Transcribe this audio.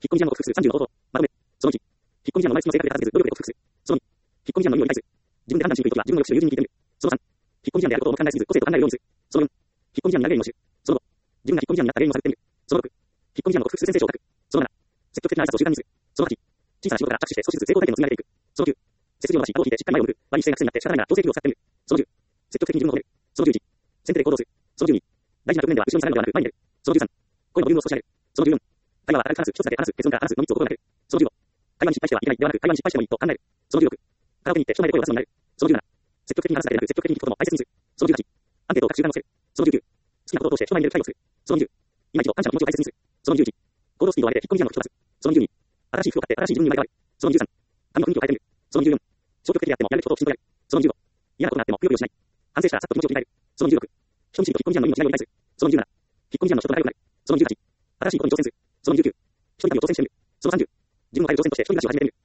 引っ込み思案の克服する30の方法。まとめ。その1。引っ込み思案の毎月の生活で立てず、努力で克服する。その2。引っ込み思案の意味を理解する。自分で判断しにくいときは自分の抑止を友人に聞いてみる。その3。引っ込み思案であることを考えすぎず、個性と考えるようにする。その4。引っ込み思案になる原因を知る。その5。自分が引っ込み思案になった原因を探ってみる。その6。引っ込み思案を克服する先生書を書く。その7。積極的な挨拶を習慣にする。その8。小さな仕事から着手して少しずつ成功体験を積み上げていく。その9。設備を伸ばし、後を引いてしっかり前を向く。場に姿勢が癖になって仕方ないなら調整器具を使ってみる。その10。積極的に自分を褒める。その11。先手で行動する。その12。大事な局面では後ろに下がるのではなく前に出る。その13。声のボリュームを少し上げる。その14。会話は軽く話す、一つだけ話す、結論から話すの3つを心がける。その15。会話に失敗してはいけないではなく、会話に失敗してもいいと考える。その16。カラオケに行って人前で声を出すようになる。その17。積極的に話すだけでなく、積極的に聞くことも大切にする。その18。アンケートを書く習慣をつける。その19。好きなことを通して人前に出る機会を作る。その20。今一度感謝の気持ちを大切にする。その21。行動スピードを上げて引っ込み思案の口を出す。その22。新しい服を買って新しい自分に生まれ変わる。その23。髪の雰囲気を変えてみる。その24。消極的であってもやるべきことをきちんとやる。その25。嫌なことがあってもくよくよしない。反省したらさっと気持ちを切り替える。その26。人見知りと引っ込み思案の意味の違いを理解する。その27。引っ込み思案の人と仲良くなる。その28。新しいことに挑戦する。その29。一人旅を挑戦してみる。その30。自分を変える挑戦として一人暮らしを始めてみる。